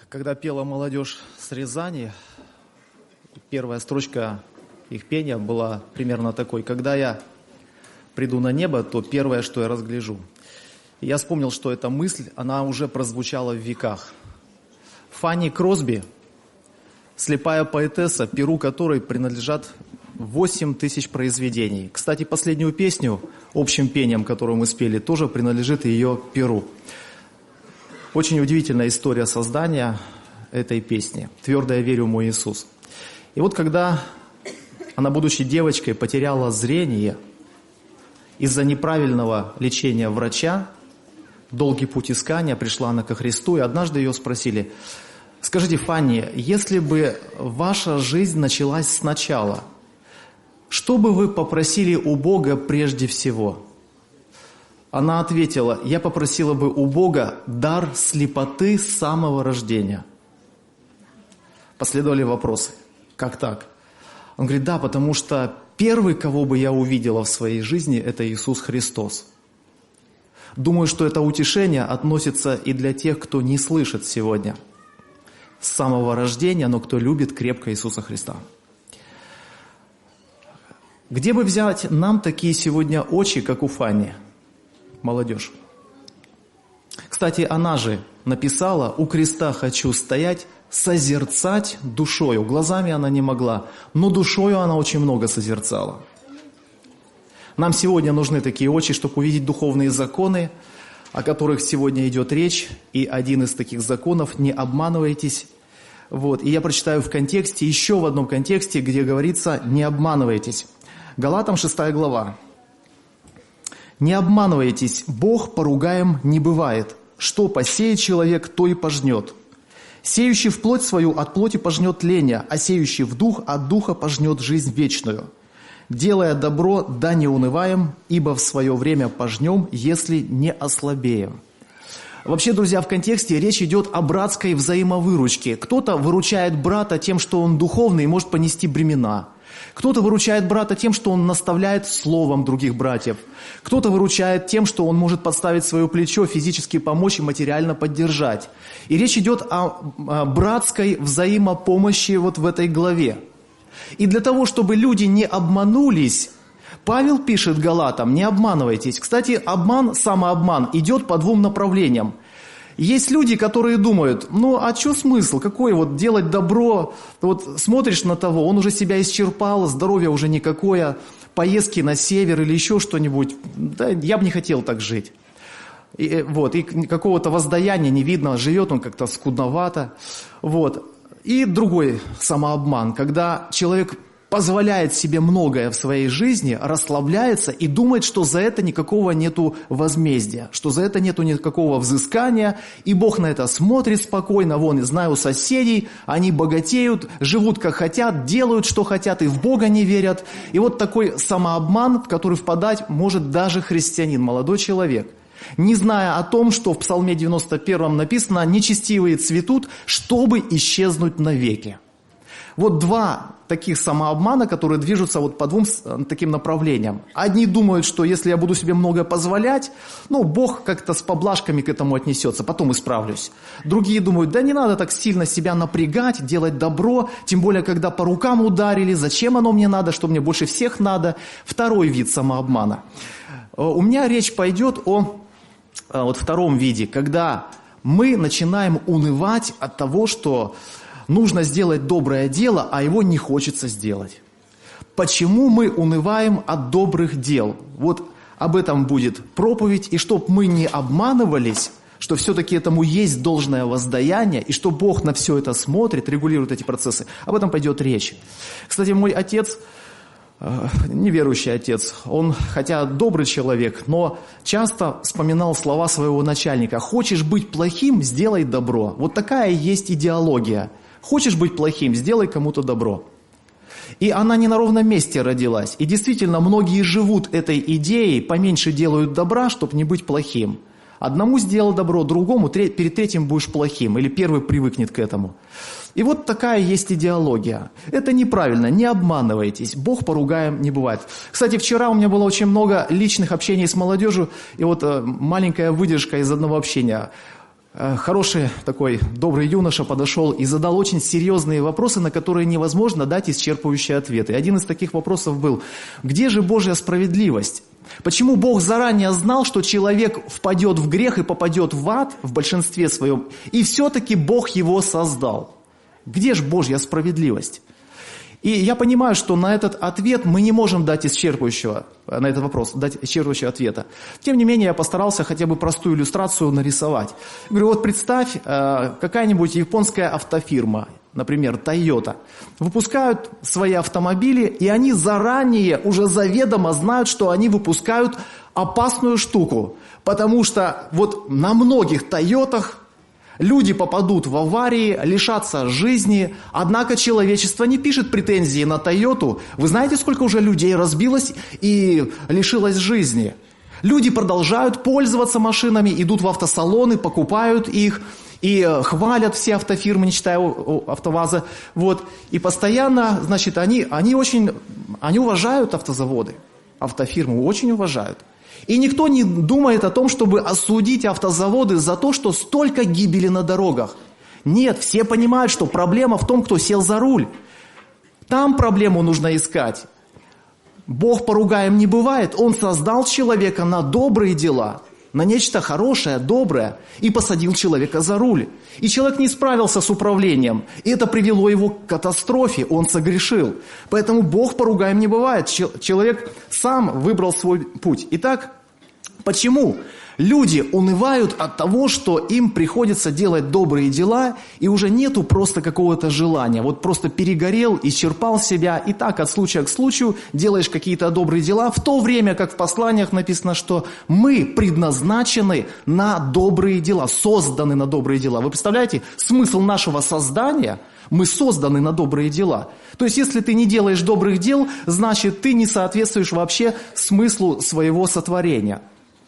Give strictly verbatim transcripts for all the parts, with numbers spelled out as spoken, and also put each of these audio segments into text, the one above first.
Когда пела молодежь с Рязани, первая строчка их пения была примерно такой: «Когда я приду на небо, то первое, что я разгляжу». И я вспомнил, что эта мысль, она уже прозвучала в веках. Фанни Кросби, слепая поэтесса, перу которой принадлежат восемь тысяч произведений. Кстати, последнюю песню общим пением, которую мы спели, тоже принадлежит ее перу. Очень удивительная история создания этой песни. «Твердо я верю, мой Иисус». И вот когда она, будучи девочкой, потеряла зрение из-за неправильного лечения врача, долгий путь искания, пришла она ко Христу, и однажды ее спросили: «Скажите, Фанни, если бы ваша жизнь началась сначала, что бы вы попросили у Бога прежде всего?» Она ответила: «Я попросила бы у Бога дар слепоты с самого рождения». Последовали вопросы: как так? Он говорит: да, потому что первый, кого бы я увидела в своей жизни, это Иисус Христос. Думаю, что это утешение относится и для тех, кто не слышит сегодня с самого рождения, но кто любит крепко Иисуса Христа. Где бы взять нам такие сегодня очи, как у Фанни, молодежь? Кстати, она же написала: «У креста хочу стоять, созерцать душою». Глазами она не могла, но душою она очень много созерцала. Нам сегодня нужны такие очи, чтобы увидеть духовные законы, о которых сегодня идет речь. И один из таких законов — не обманывайтесь. Вот. И я прочитаю в контексте, еще в одном контексте, где говорится «не обманывайтесь». Галатам шестая глава. «Не обманывайтесь, Бог поругаем не бывает. Что посеет человек, то и пожнет. Сеющий в плоть свою от плоти пожнет тление, а сеющий в дух от духа пожнет жизнь вечную. Делая добро, да не унываем, ибо в свое время пожнем, если не ослабеем». Вообще, друзья, в контексте речь идет о братской взаимовыручке. Кто-то выручает брата тем, что он духовный и может понести бремена. Кто-то выручает брата тем, что он наставляет словом других братьев. Кто-то выручает тем, что он может подставить свое плечо, физически помочь и материально поддержать. И речь идет о, о братской взаимопомощи вот в этой главе. И для того, чтобы люди не обманулись, Павел пишет Галатам: не обманывайтесь. Кстати, обман, самообман идет по двум направлениям. Есть люди, которые думают: ну а что смысл, какой вот делать добро, вот смотришь на того, он уже себя исчерпал, здоровье уже никакое, поездки на север или еще что-нибудь, да, я бы не хотел так жить. И, вот, и какого-то воздаяния не видно, живет он как-то скудновато. Вот. И другой самообман, когда человек позволяет себе многое в своей жизни, расслабляется и думает, что за это никакого нету возмездия, что за это нету никакого взыскания, и Бог на это смотрит спокойно. Вон, и знаю соседей, они богатеют, живут как хотят, делают, что хотят, и в Бога не верят. И вот такой самообман, в который впадать может даже христианин, молодой человек, не зная о том, что в Псалме девяносто первом написано: «Нечестивые цветут, чтобы исчезнуть навеки». Вот два таких самообмана, которые движутся вот по двум таким направлениям. Одни думают, что если я буду себе многое позволять, ну, Бог как-то с поблажками к этому отнесется, потом исправлюсь. Другие думают: да не надо так сильно себя напрягать, делать добро, тем более, когда по рукам ударили, зачем оно мне надо, что мне больше всех надо. Второй вид самообмана. У меня речь пойдет о вот втором виде, когда мы начинаем унывать от того, что нужно сделать доброе дело, а его не хочется сделать. Почему мы унываем от добрых дел? Вот об этом будет проповедь, и чтоб мы не обманывались, что все-таки этому есть должное воздаяние, и что Бог на все это смотрит, регулирует эти процессы, об этом пойдет речь. Кстати, мой отец, неверующий отец, он, хотя добрый человек, но часто вспоминал слова своего начальника: «Хочешь быть плохим, сделай добро». Вот такая есть идеология. Хочешь быть плохим, сделай кому-то добро. И она не на ровном месте родилась. И действительно, многие живут этой идеей: поменьше делают добра, чтобы не быть плохим. Одному сделал добро, другому перед третьим будешь плохим, или первый привыкнет к этому. И вот такая есть идеология. Это неправильно, не обманывайтесь, Бог поругаем не бывает. Кстати, вчера у меня было очень много личных общений с молодежью, и вот маленькая выдержка из одного общения. Хороший такой добрый юноша подошел и задал очень серьезные вопросы, на которые невозможно дать исчерпывающие ответы. Один из таких вопросов был: где же Божья справедливость? Почему Бог заранее знал, что человек впадет в грех и попадет в ад в большинстве своем, и все-таки Бог его создал? Где же Божья справедливость? И я понимаю, что на этот ответ мы не можем дать исчерпывающего, на этот вопрос, дать исчерпывающего ответа. Тем не менее, я постарался хотя бы простую иллюстрацию нарисовать. Говорю, вот представь, какая-нибудь японская автофирма, например, Toyota, выпускают свои автомобили, и они заранее, уже заведомо знают, что они выпускают опасную штуку. Потому что вот на многих Тойотах люди попадут в аварии, лишатся жизни, однако человечество не пишет претензии на Тойоту. Вы знаете, сколько уже людей разбилось и лишилось жизни? Люди продолжают пользоваться машинами, идут в автосалоны, покупают их и хвалят все автофирмы, не считая АвтоВАЗа. Вот. И постоянно, значит, они, они очень, они уважают автозаводы, автофирмы очень уважают. И никто не думает о том, чтобы осудить автозаводы за то, что столько гибели на дорогах. Нет, все понимают, что проблема в том, кто сел за руль. Там проблему нужно искать. Бог поругаем не бывает. Он создал человека на добрые дела, на нечто хорошее, доброе, и посадил человека за руль. И человек не справился с управлением, и это привело его к катастрофе, он согрешил. Поэтому Бог поругаем не бывает. Человек сам выбрал свой путь. Итак, почему люди унывают от того, что им приходится делать добрые дела, и уже нету просто какого-то желания? Вот просто перегорел, исчерпал себя, и так от случая к случаю делаешь какие-то добрые дела, в то время как в посланиях написано, что мы предназначены на добрые дела, созданы на добрые дела. Вы представляете, смысл нашего создания? Мы созданы на добрые дела. То есть, если ты не делаешь добрых дел, значит, ты не соответствуешь вообще смыслу своего сотворения.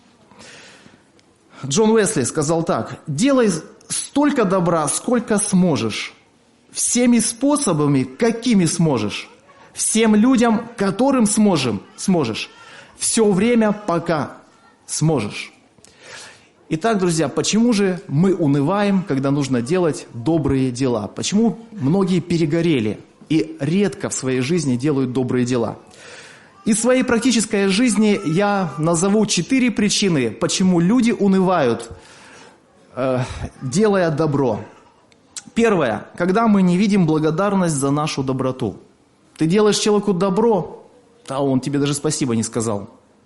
Джон Уэсли сказал так: «Делай столько добра, сколько сможешь, всеми способами, какими сможешь, всем людям, которым сможем, сможешь, все время, пока сможешь». Итак, друзья, почему же мы унываем, когда нужно делать добрые дела? Почему многие перегорели и редко в своей жизни делают добрые дела? Из своей практической жизни я назову четыре причины, почему люди унывают, э, делая добро. Первое. Когда мы не видим благодарность за нашу доброту. Ты делаешь человеку добро, а он тебе даже спасибо не сказал.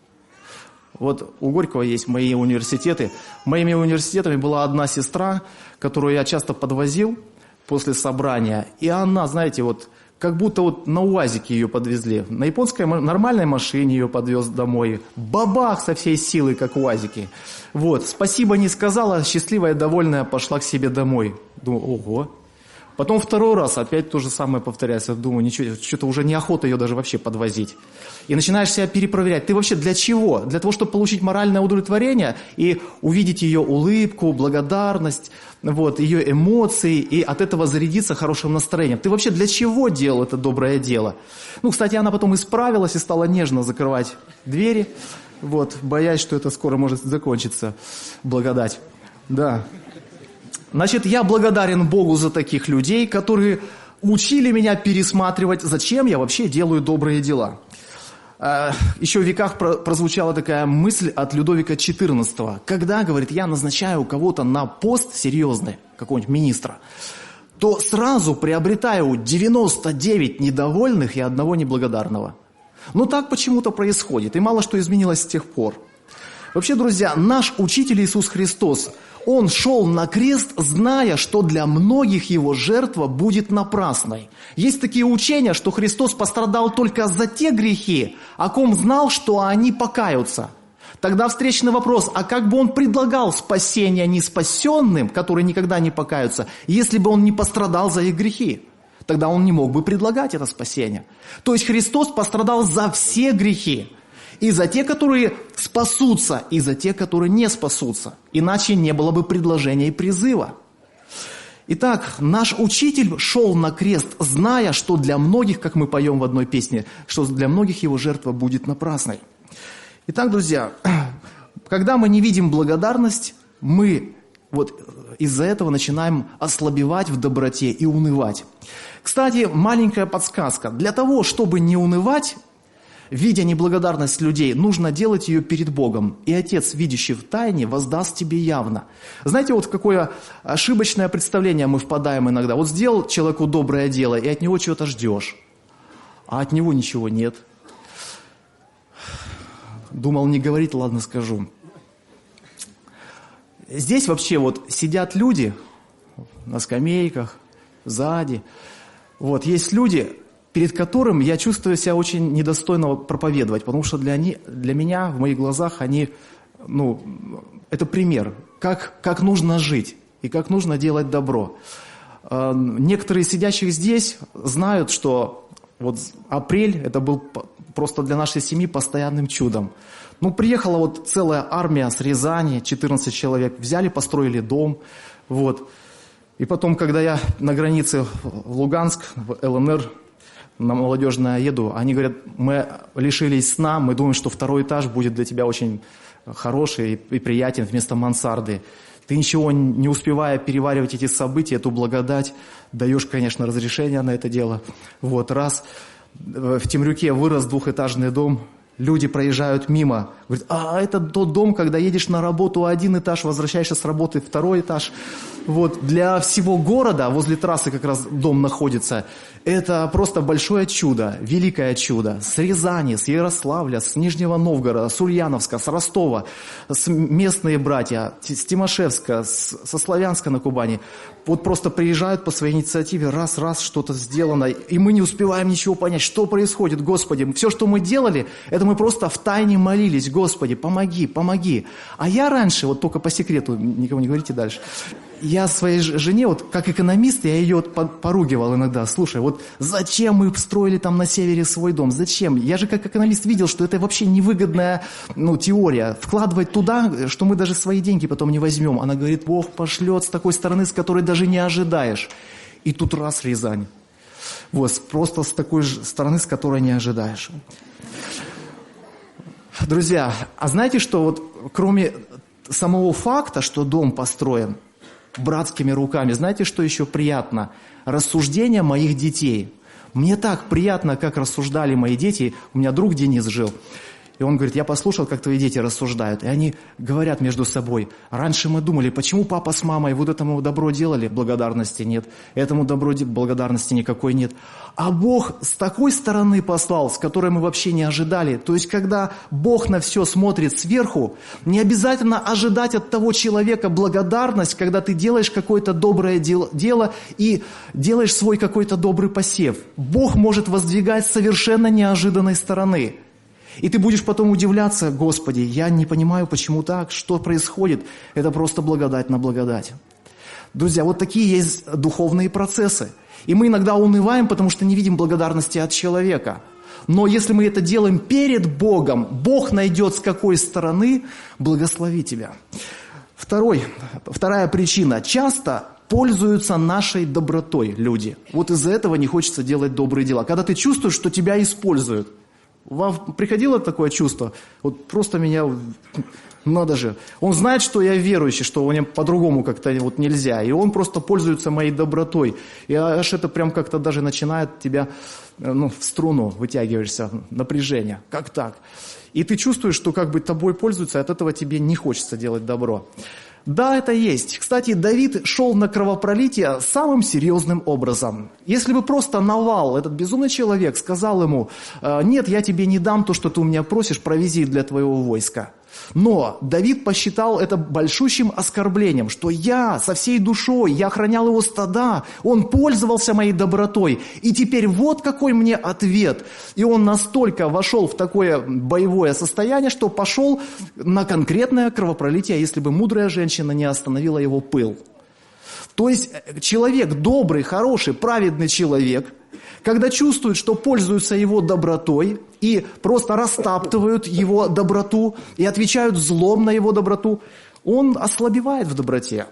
Вот у Горького есть мои университеты. Моими университетами была одна сестра, которую я часто подвозил после собрания. И она, знаете, вот как будто вот на УАЗике ее подвезли. На японской нормальной машине ее подвез домой. Бабах со всей силы, как УАЗики. Вот, спасибо не сказала, счастливая, довольная, пошла к себе домой. Думаю, ого. Потом второй раз опять то же самое повторяется. Думаю, ничего, что-то уже неохота ее даже вообще подвозить. И начинаешь себя перепроверять. Ты вообще для чего? Для того, чтобы получить моральное удовлетворение и увидеть ее улыбку, благодарность, вот, ее эмоции, и от этого зарядиться хорошим настроением. Ты вообще для чего делал это доброе дело? Ну, кстати, она потом исправилась и стала нежно закрывать двери, вот, боясь, что это скоро может закончиться, благодать. Да. Значит, я благодарен Богу за таких людей, которые учили меня пересматривать, зачем я вообще делаю добрые дела. Еще в веках прозвучала такая мысль от Людовика четырнадцатого. Когда, говорит, я назначаю кого-то на пост серьезный, какого-нибудь министра, то сразу приобретаю девяносто девять недовольных и одного неблагодарного. Но так почему-то происходит, и мало что изменилось с тех пор. Вообще, друзья, наш Учитель Иисус Христос, Он шел на крест, зная, что для многих Его жертва будет напрасной. Есть такие учения, что Христос пострадал только за те грехи, о ком знал, что они покаются. Тогда встречный вопрос, а как бы Он предлагал спасение неспасенным, которые никогда не покаются, если бы Он не пострадал за их грехи? Тогда Он не мог бы предлагать это спасение. То есть Христос пострадал за все грехи. И за те, которые спасутся, и за те, которые не спасутся. Иначе не было бы предложения и призыва. Итак, наш Учитель шел на крест, зная, что для многих, как мы поем в одной песне, что для многих Его жертва будет напрасной. Итак, друзья, когда мы не видим благодарность, мы Вот из-за этого начинаем ослабевать в доброте и унывать. Кстати, маленькая подсказка. Для того, чтобы не унывать, видя неблагодарность людей, нужно делать ее перед Богом. И Отец, видящий в тайне, воздаст тебе явно. Знаете, вот в какое ошибочное представление мы впадаем иногда. Вот сделал человеку доброе дело, и от него чего-то ждешь. А от него ничего нет. Думал не говорить, ладно скажу. Здесь вообще вот сидят люди на скамейках, сзади. Вот есть люди, перед которым я чувствую себя очень недостойно проповедовать, потому что для, они, для меня, в моих глазах, они, ну, это пример, как, как нужно жить и как нужно делать добро. Некоторые сидящих здесь знают, что вот апрель, это был просто для нашей семьи постоянным чудом. Ну, приехала вот целая армия с Рязани, четырнадцать человек, взяли, построили дом, вот. И потом, когда я на границе в Луганск, в эл эн эр, на Молодежное еду, они говорят, мы лишились сна, мы думаем, что второй этаж будет для тебя очень хороший и приятен вместо мансарды. Ты ничего не успевая переваривать эти события, эту благодать, даешь, конечно, разрешение на это дело. Вот, раз в Темрюке вырос двухэтажный дом, люди проезжают мимо, говорят, а это тот дом, когда едешь на работу один этаж, возвращаешься с работы второй этаж. Вот, для всего города, возле трассы как раз дом находится, это просто большое чудо, великое чудо. С Рязани, с Ярославля, с Нижнего Новгорода, с Ульяновска, с Ростова, с местные братья, с Тимошевска, с, со Славянска на Кубани. Вот просто приезжают по своей инициативе, раз-раз что-то сделано, и мы не успеваем ничего понять, что происходит, Господи. Все, что мы делали, это мы просто втайне молились, Господи, помоги, помоги. А я раньше, вот только по секрету, никому не говорите дальше, я своей жене, вот как экономист, я ее вот поругивал иногда. Слушай, вот зачем мы строили там на севере свой дом? Зачем? Я же как экономист видел, что это вообще невыгодная, ну, теория. Вкладывать туда, что мы даже свои деньги потом не возьмем. Она говорит, Бог пошлет с такой стороны, с которой даже не ожидаешь. И тут раз Рязань. Вот, просто с такой же стороны, с которой не ожидаешь. Друзья, а знаете, что вот кроме самого факта, что дом построен братскими руками, знаете, что еще приятно? Рассуждения моих детей. Мне так приятно, как рассуждали мои дети. У меня друг Денис жил. И он говорит, я послушал, как твои дети рассуждают. И они говорят между собой, раньше мы думали, почему папа с мамой вот этому добро делали, благодарности нет. Этому добро благодарности никакой нет. А Бог с такой стороны послал, с которой мы вообще не ожидали. То есть, когда Бог на все смотрит сверху, не обязательно ожидать от того человека благодарность, когда ты делаешь какое-то доброе дело, дело и делаешь свой какой-то добрый посев. Бог может воздвигать с совершенно неожиданной стороны. И ты будешь потом удивляться, Господи, я не понимаю, почему так, что происходит. Это просто благодать на благодать. Друзья, вот такие есть духовные процессы. И мы иногда унываем, потому что не видим благодарности от человека. Но если мы это делаем перед Богом, Бог найдет, с какой стороны благословить тебя. Второй, вторая причина. Часто пользуются нашей добротой люди. Вот из-за этого не хочется делать добрые дела. Когда ты чувствуешь, что тебя используют. Вам приходило такое чувство? Вот просто меня, надо же. Он знает, что я верующий, что мне по-другому как-то вот нельзя. И он просто пользуется моей добротой. И аж это прям как-то даже начинает тебя, ну, в струну вытягиваешься, напряжение. Как так? И ты чувствуешь, что как бы тобой пользуются, и от этого тебе не хочется делать добро. Да, это есть. Кстати, Давид шел на кровопролитие самым серьезным образом. Если бы просто Навал, этот безумный человек, сказал ему, нет, я тебе не дам то, что ты у меня просишь, провизии для твоего войска. Но Давид посчитал это большущим оскорблением, что я со всей душой, я охранял его стада, он пользовался моей добротой, и теперь вот какой мне ответ. И он настолько вошел в такое боевое состояние, что пошел на конкретное кровопролитие, если бы мудрая женщина не остановила его пыл. То есть человек добрый, хороший, праведный человек, когда чувствуют, что пользуются его добротой и просто растаптывают его доброту и отвечают злом на его доброту, он ослабевает в доброте.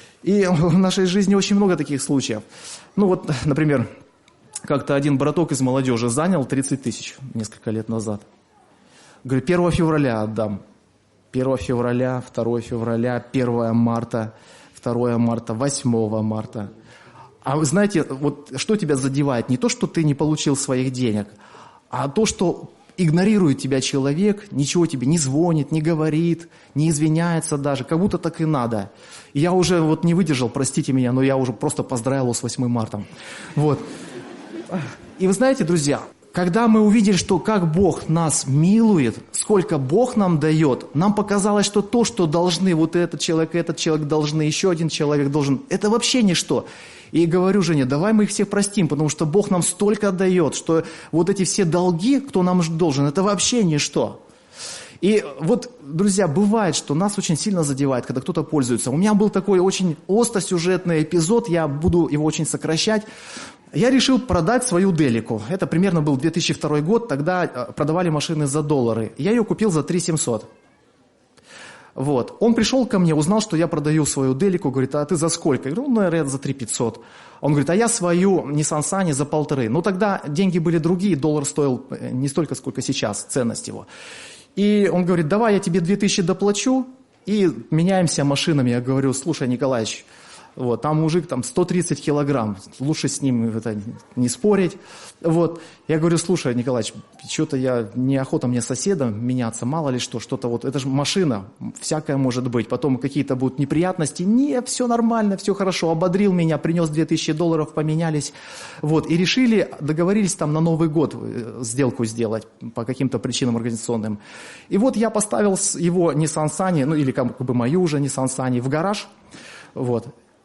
И в нашей жизни очень много таких случаев. Ну вот, например, как-то один браток из молодежи занял тридцать тысяч несколько лет назад. Говорит, первого февраля отдам. первого февраля, второго февраля, первого марта, второго марта, восьмого марта. А вы знаете, вот что тебя задевает? Не то, что ты не получил своих денег, а то, что игнорирует тебя человек, ничего тебе не звонит, не говорит, не извиняется даже, как будто так и надо. И я уже вот не выдержал, простите меня, но я уже просто поздравил его с восьмым марта. Вот. И вы знаете, друзья, когда мы увидели, что как Бог нас милует, сколько Бог нам дает, нам показалось, что то, что должны вот этот человек, этот человек должны, еще один человек должен, это вообще ничто. И говорю Жене, давай мы их всех простим, потому что Бог нам столько дает, что вот эти все долги, кто нам должен, это вообще ничто. И вот, друзья, бывает, что нас очень сильно задевает, когда кто-то пользуется. У меня был такой очень остросюжетный эпизод, я буду его очень сокращать. Я решил продать свою Делику. Это примерно был две тысячи второй год, тогда продавали машины за доллары. Я ее купил за три тысячи семьсот. Вот. Он пришел ко мне, узнал, что я продаю свою Делику, говорит, а ты за сколько? Я говорю, ну, наверное, за три тысячи пятьсот. Он говорит, а я свою Nissan Sunny за полторы. Ну, тогда деньги были другие, доллар стоил не столько, сколько сейчас, ценность его. И он говорит, давай я тебе две тысячи доплачу и меняемся машинами. Я говорю, слушай, Николаевич, вот, там мужик там сто тридцать килограмм, лучше с ним это, не спорить. Вот. Я говорю, слушай, Николаевич, что-то я, неохота мне соседом меняться, мало ли что, что-то вот, это же машина, всякое может быть, потом какие-то будут неприятности. Не, все нормально, все хорошо, ободрил меня, принес две тысячи долларов, поменялись. Вот. И решили, договорились там на Новый год сделку сделать по каким-то причинам организационным. И вот я поставил его Nissan Sunny, ну или как бы мою уже Nissan Sunny в гараж, вот.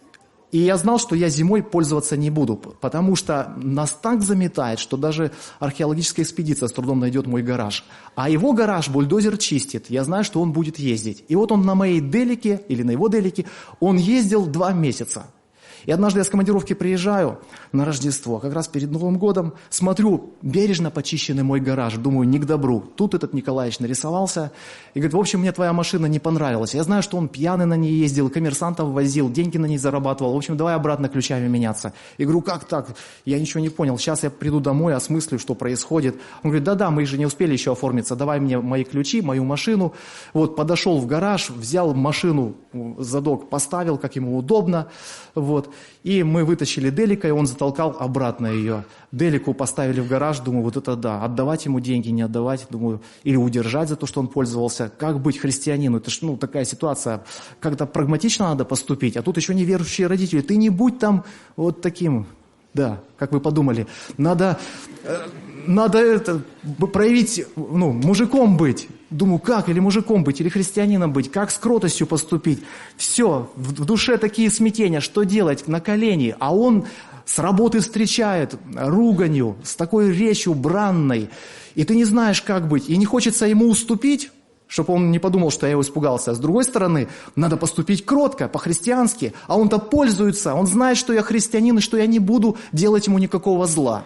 И я знал, что я зимой пользоваться не буду, потому что нас так заметает, что даже археологическая экспедиция с трудом найдет мой гараж. А его гараж бульдозер чистит, я знаю, что он будет ездить. И вот он на моей Делике, или на его Делике, он ездил два месяца. И однажды я с командировки приезжаю на Рождество, как раз перед Новым годом, смотрю, бережно почищенный мой гараж, думаю, не к добру. Тут этот Николаевич нарисовался и говорит, в общем, мне твоя машина не понравилась. Я знаю, что он пьяный на ней ездил, коммерсантов возил, деньги на ней зарабатывал. В общем, давай обратно ключами меняться. И говорю, как так? Я ничего не понял. Сейчас я приду домой, осмыслю, что происходит. Он говорит, да-да, мы же не успели еще оформиться, давай мне мои ключи, мою машину. Вот, подошел в гараж, взял машину, задок поставил, как ему удобно, вот. И мы вытащили Делика, и он затолкал обратно ее. Делику поставили в гараж, думаю, вот это да. Отдавать ему деньги, не отдавать, думаю, или удержать за то, что он пользовался. Как быть христианину? Это ж, ну, такая ситуация. Как-то прагматично надо поступить, а тут еще неверующие родители. Ты не будь там вот таким, да, как вы подумали. Надо, э, надо это, проявить, ну, мужиком быть. Думаю, как, или мужиком быть, или христианином быть, как с кротостью поступить. Все, в душе такие смятения, что делать, на колени. А он с работы встречает руганью, с такой речью бранной. И ты не знаешь, как быть. И не хочется ему уступить, чтобы он не подумал, что я его испугался. А с другой стороны, надо поступить кротко, по-христиански. А он-то пользуется, он знает, что я христианин, и что я не буду делать ему никакого зла.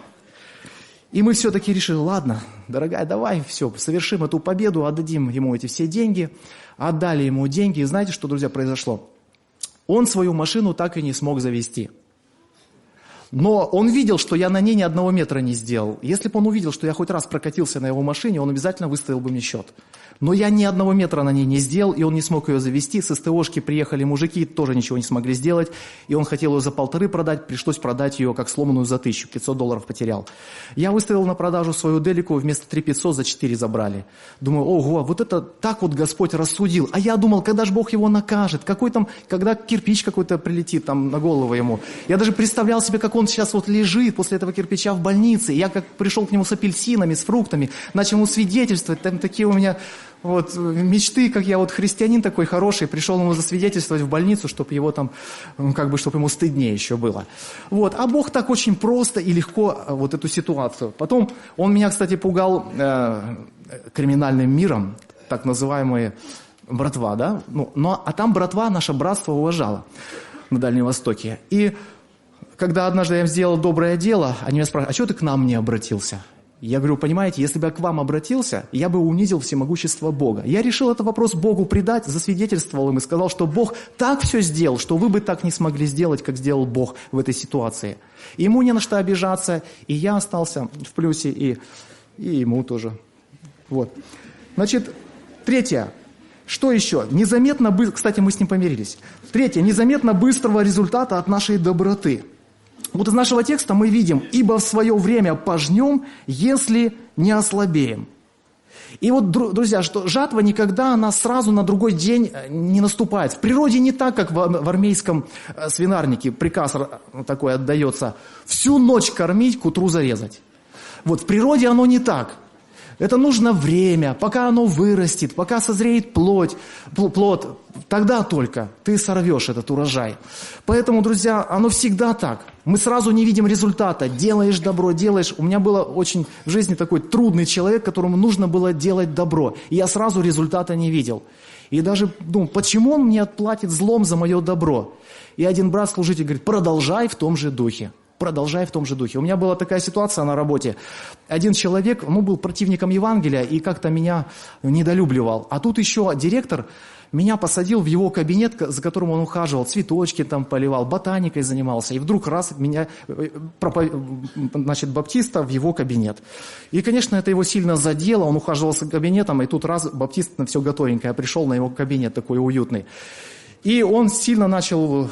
И мы все-таки решили, ладно, дорогая, давай все, совершим эту победу, отдадим ему эти все деньги. Отдали ему деньги. И знаете, что, друзья, произошло? Он свою машину так и не смог завести. Но он видел, что я на ней ни одного метра не сделал. Если бы он увидел, что я хоть раз прокатился на его машине, он обязательно выставил бы мне счет. Но я ни одного метра на ней не сделал, и он не смог ее завести. С СТОшки приехали мужики, тоже ничего не смогли сделать. И он хотел ее за полторы продать, пришлось продать ее как сломанную за тысячу, пятьсот долларов потерял. Я выставил на продажу свою Делику, вместо три тысячи пятьсот за четыре забрали. Думаю, ого, вот это так вот Господь рассудил. А я думал, когда же Бог его накажет, какой там, когда кирпич какой-то прилетит там на голову ему. Я даже представлял себе, как он сейчас вот лежит после этого кирпича в больнице. Я как пришел к нему с апельсинами, с фруктами, начал ему свидетельствовать, там такие у меня... Вот мечты, как я вот христианин такой хороший, пришел ему засвидетельствовать в больницу, чтобы его там, как бы, чтобы ему стыднее еще было. Вот. А Бог так очень просто и легко вот эту ситуацию. Потом он меня, кстати, пугал э, криминальным миром, так называемые братва, да? Ну, но, а там братва наше братство уважало на Дальнем Востоке. И когда однажды я им сделал доброе дело, они меня спрашивают, а что ты к нам не обратился? Я говорю, понимаете, если бы я к вам обратился, я бы унизил всемогущество Бога. Я решил этот вопрос Богу предать, засвидетельствовал им и сказал, что Бог так все сделал, что вы бы так не смогли сделать, как сделал Бог в этой ситуации. Ему не на что обижаться, и я остался в плюсе, и, и ему тоже. Вот. Значит, третье. Что еще? Незаметно, бы... кстати, мы с ним помирились. Третье. Незаметно быстрого результата от нашей доброты. Вот из нашего текста мы видим: «Ибо в свое время пожнем, если не ослабеем». И вот, друзья, что жатва никогда, она сразу на другой день не наступает. В природе не так, как в армейском свинарнике приказ такой отдается: всю ночь кормить, к утру зарезать. Вот в природе оно не так. Это нужно время, пока оно вырастет, пока созреет плоть, плод, тогда только ты сорвешь этот урожай. Поэтому, друзья, оно всегда так. Мы сразу не видим результата. Делаешь добро, делаешь. У меня был очень в жизни такой трудный человек, которому нужно было делать добро. И я сразу результата не видел. И даже думал, почему он мне отплатит злом за мое добро? И один брат-служитель говорит: продолжай в том же духе. Продолжай в том же духе. У меня была такая ситуация на работе. Один человек, ну, был противником Евангелия и как-то меня недолюбливал. А тут еще директор меня посадил в его кабинет, за которым он ухаживал, цветочки там поливал, ботаникой занимался. И вдруг раз меня, значит, баптиста в его кабинет. И, конечно, это его сильно задело. Он ухаживал за кабинетом, и тут раз баптист на все готовенькое пришел на его кабинет такой уютный. И он сильно начал...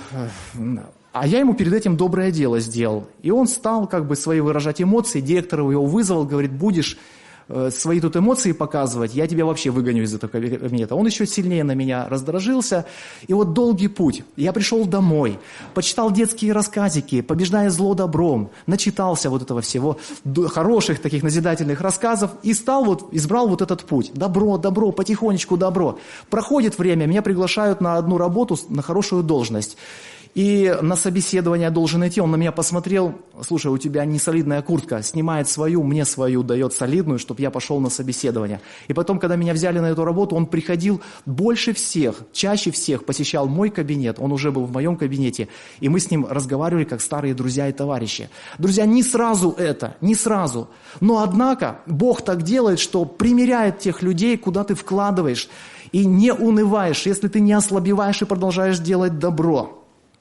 А я ему перед этим доброе дело сделал. И он стал как бы свои выражать эмоции. Директор его вызвал, говорит: будешь э, свои тут эмоции показывать, я тебя вообще выгоню из этого кабинета. Он еще сильнее на меня раздражился. И вот долгий путь. Я пришел домой, почитал детские рассказики, побеждая зло добром, начитался вот этого всего, хороших таких назидательных рассказов, и стал вот, избрал вот этот путь. Добро, добро, потихонечку добро. Проходит время, меня приглашают на одну работу, на хорошую должность. И на собеседование должен идти, он на меня посмотрел: слушай, у тебя не солидная куртка, снимает свою, мне свою дает солидную, чтобы я пошел на собеседование. И потом, когда меня взяли на эту работу, он приходил больше всех, чаще всех посещал мой кабинет, он уже был в моем кабинете, и мы с ним разговаривали как старые друзья и товарищи. Друзья, не сразу это, не сразу, но однако Бог так делает, что примеряет тех людей, куда ты вкладываешь, и не унываешь, если ты не ослабеваешь и продолжаешь делать добро.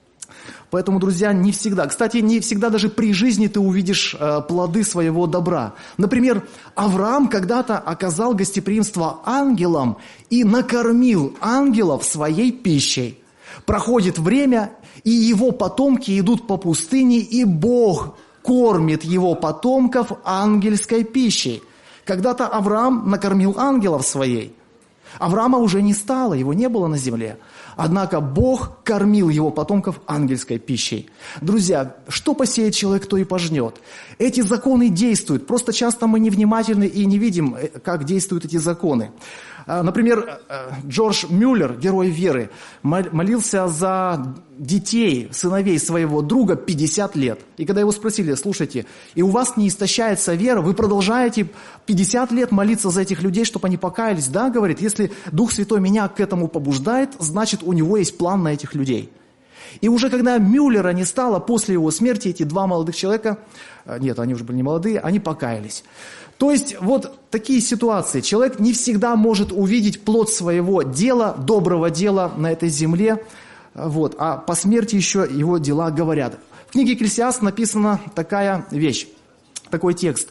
Поэтому, друзья, не всегда, кстати, не всегда даже при жизни ты увидишь э, плоды своего добра. Например, Авраам когда-то оказал гостеприимство ангелам и накормил ангелов своей пищей. Проходит время, и его потомки идут по пустыне, и Бог кормит его потомков ангельской пищей. Когда-то Авраам накормил ангелов своей. Авраама уже не стало, его не было на земле. Однако Бог кормил его потомков ангельской пищей. Друзья, что посеет человек, то и пожнет. Эти законы действуют. Просто часто мы невнимательны и не видим, как действуют эти законы. Например, Джордж Мюллер, герой веры, молился за детей, сыновей своего друга пятьдесят лет. И когда его спросили: слушайте, и у вас не истощается вера, вы продолжаете пятьдесят лет молиться за этих людей, чтобы они покаялись? Да, говорит, если Дух Святой меня к этому побуждает, значит, у него есть план на этих людей. И уже когда Мюллера не стало, после его смерти эти два молодых человека, нет, они уже были не молодые, они покаялись. То есть вот такие ситуации. Человек не всегда может увидеть плод своего дела, доброго дела на этой земле, вот, а по смерти еще его дела говорят. В книге Екклесиаст написана такая вещь, такой текст.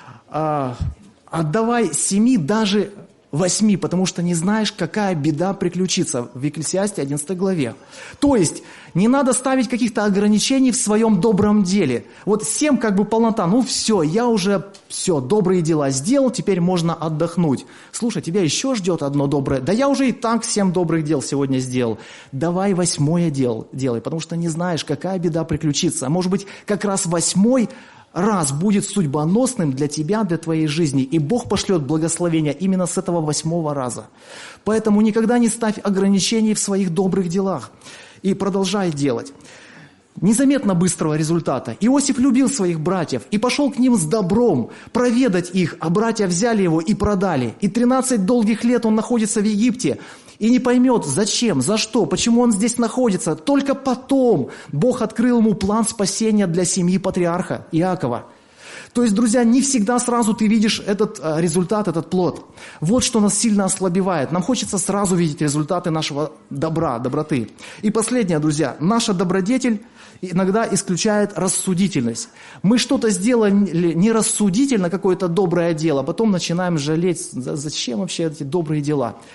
«Отдавай семи, даже восьми, потому что не знаешь, какая беда приключится». В Екклесиасте одиннадцатой главе. То есть не надо ставить каких-то ограничений в своем добром деле. Вот семь как бы полнота, ну все, я уже все, добрые дела сделал, теперь можно отдохнуть. Слушай, тебя еще ждет одно доброе. Да я уже и так семь добрых дел сегодня сделал. Давай восьмое дел делай, потому что не знаешь, какая беда приключится. А может быть, как раз восьмой раз будет судьбоносным для тебя, для твоей жизни, и Бог пошлет благословение именно с этого восьмого раза. Поэтому никогда не ставь ограничений в своих добрых делах и продолжай делать. Незаметно быстрого результата. Иосиф любил своих братьев и пошел к ним с добром, проведать их, а братья взяли его и продали. И тринадцать долгих лет он находится в Египте, и не поймет, зачем, за что, почему он здесь находится. Только потом Бог открыл ему план спасения для семьи патриарха Иакова. То есть, друзья, не всегда сразу ты видишь этот результат, этот плод. Вот что нас сильно ослабевает. Нам хочется сразу видеть результаты нашего добра, доброты. И последнее, друзья, наша добродетель иногда исключает рассудительность. Мы что-то сделали нерассудительно, какое-то доброе дело, потом начинаем жалеть, зачем вообще эти добрые дела.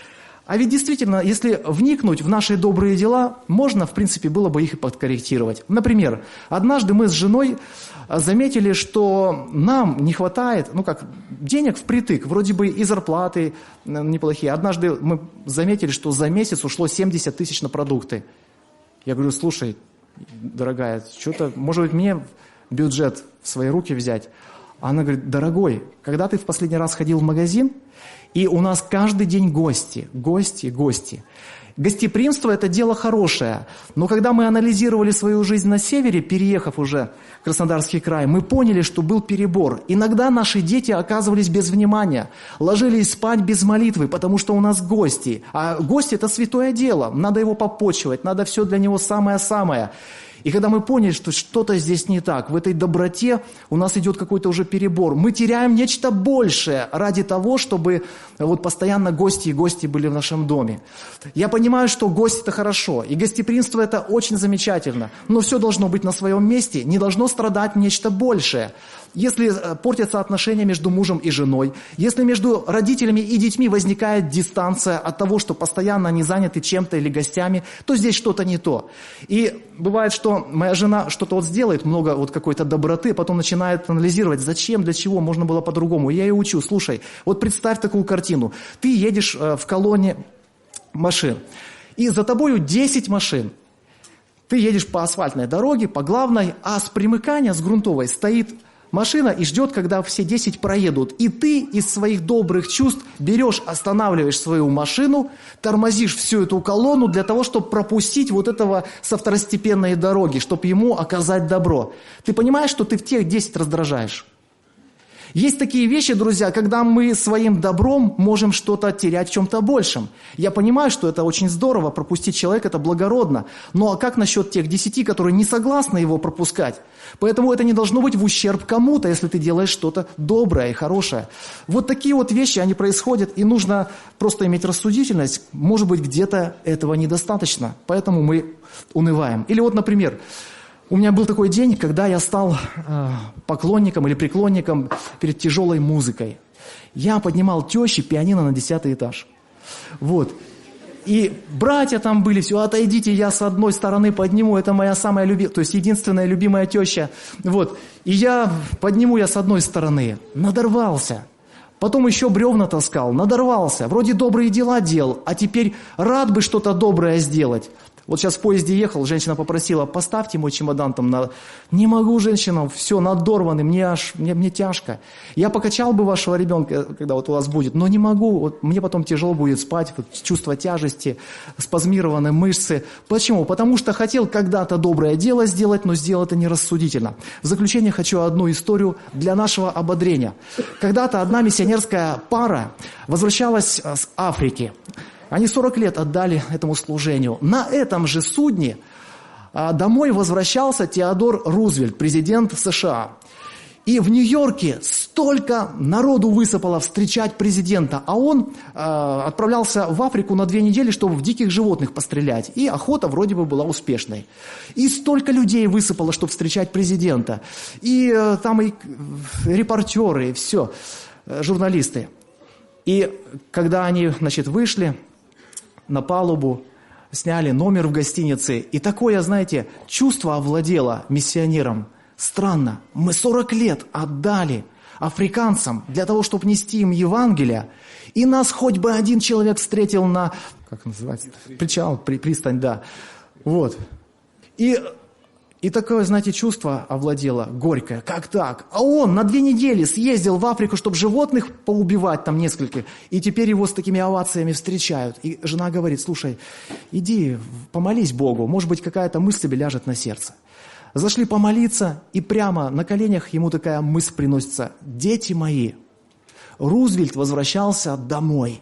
А ведь действительно, если вникнуть в наши добрые дела, можно, в принципе, было бы их и подкорректировать. Например, однажды мы с женой заметили, что нам не хватает, ну как, денег впритык, вроде бы и зарплаты неплохие. Однажды мы заметили, что за месяц ушло семьдесят тысяч на продукты. Я говорю, слушай, дорогая, что-то, может быть, мне бюджет в свои руки взять? Она говорит, дорогой, когда ты в последний раз ходил в магазин, и у нас каждый день гости, гости, гости. Гостеприимство – это дело хорошее, но когда мы анализировали свою жизнь на севере, переехав уже в Краснодарский край, мы поняли, что был перебор. Иногда наши дети оказывались без внимания, ложились спать без молитвы, потому что у нас гости. А гости – это святое дело, надо его попочивать, надо все для него самое-самое. И когда мы поняли, что что-то здесь не так, в этой доброте у нас идет какой-то уже перебор, мы теряем нечто большее ради того, чтобы вот постоянно гости и гости были в нашем доме. Я понимаю, что гость – это хорошо, и гостеприимство – это очень замечательно, но все должно быть на своем месте, не должно страдать нечто большее. Если портятся отношения между мужем и женой, если между родителями и детьми возникает дистанция от того, что постоянно они заняты чем-то или гостями, то здесь что-то не то. И бывает, что моя жена что-то вот сделает, много вот какой-то доброты, потом начинает анализировать, зачем, для чего, можно было по-другому. И я ее учу, слушай, вот представь такую картину. Ты едешь в колонне машин, и за тобою десять машин. Ты едешь по асфальтной дороге, по главной, а с примыкания, с грунтовой, стоит машина и ждет, когда все десять проедут. И ты из своих добрых чувств берешь, останавливаешь свою машину, тормозишь всю эту колонну для того, чтобы пропустить вот этого со второстепенной дороги, чтобы ему оказать добро. Ты понимаешь, что ты в тех десять раздражаешь? Есть такие вещи, друзья, когда мы своим добром можем что-то терять в чем-то большем. Я понимаю, что это очень здорово, пропустить человека – это благородно. Но а как насчет тех десяти, которые не согласны его пропускать? Поэтому это не должно быть в ущерб кому-то, если ты делаешь что-то доброе и хорошее. Вот такие вот вещи, они происходят, и нужно просто иметь рассудительность. Может быть, где-то этого недостаточно, поэтому мы унываем. Или вот, например, у меня был такой день, когда я стал э, поклонником или преклонником перед тяжелой музыкой. Я поднимал тещи пианино на десятый этаж. Вот. И братья там были, все, отойдите, я с одной стороны подниму, это моя самая любимая, то есть единственная любимая теща. Вот. И я подниму я с одной стороны, надорвался. Потом еще бревна таскал, надорвался. Вроде добрые дела делал, а теперь рад бы что-то доброе сделать. Вот сейчас в поезде ехал, женщина попросила, поставьте мой чемодан там на... Не могу, женщина, все, надорванный, мне аж, мне, мне тяжко. Я покачал бы вашего ребенка, когда вот у вас будет, но не могу, вот мне потом тяжело будет спать, вот, чувство тяжести, спазмированные мышцы. Почему? Потому что хотел когда-то доброе дело сделать, но сделал это нерассудительно. В заключение хочу одну историю для нашего ободрения. Когда-то одна миссионерская пара возвращалась с Африки. Они сорок лет отдали этому служению. На этом же судне а, домой возвращался Теодор Рузвельт, президент США. И в Нью-Йорке столько народу высыпало встречать президента, а он а, отправлялся в Африку на две недели, чтобы в диких животных пострелять. И охота вроде бы была успешной. И столько людей высыпало, чтобы встречать президента. И а, там и репортеры, и все, журналисты. И когда они, значит, вышли на палубу, сняли номер в гостинице, и такое, знаете, чувство овладело миссионером. Странно, мы сорок лет отдали африканцам для того, чтобы нести им Евангелие, и нас хоть бы один человек встретил на, как называется, причал, при, пристань, да, вот. И... И такое, знаете, чувство овладело, горькое. Как так? А он на две недели съездил в Африку, чтобы животных поубивать там несколько. И теперь его с такими овациями встречают. И жена говорит, слушай, иди помолись Богу. Может быть, какая-то мысль тебе ляжет на сердце. Зашли помолиться, и прямо на коленях ему такая мысль приносится. Дети мои, Рузвельт возвращался домой.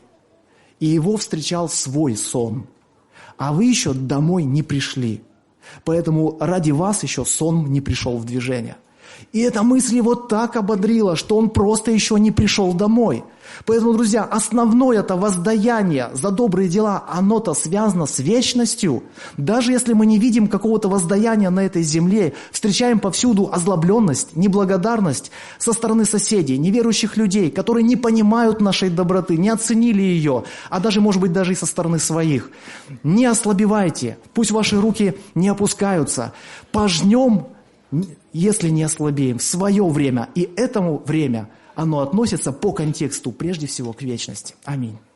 И его встречал свой сон. А вы еще домой не пришли. Поэтому ради вас еще сон не пришел в движение. И эта мысль его так ободрила, что он просто еще не пришел домой. Поэтому, друзья, основное это воздаяние за добрые дела, оно-то связано с вечностью. Даже если мы не видим какого-то воздаяния на этой земле, встречаем повсюду озлобленность, неблагодарность со стороны соседей, неверующих людей, которые не понимают нашей доброты, не оценили ее, а даже, может быть, даже и со стороны своих. Не ослабевайте, пусть ваши руки не опускаются. Пожнем, если не ослабеем, в свое время, и этому время оно относится по контексту прежде всего к вечности. Аминь.